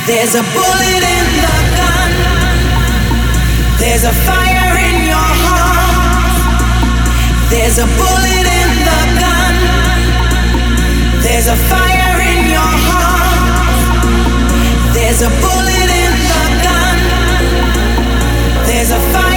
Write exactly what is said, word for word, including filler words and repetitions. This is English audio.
There's a bullet in the gun. There's a fire in your heart. There's a bullet in the gun. There's a fire in your heart. There's a bullet in the gun. There's a fire.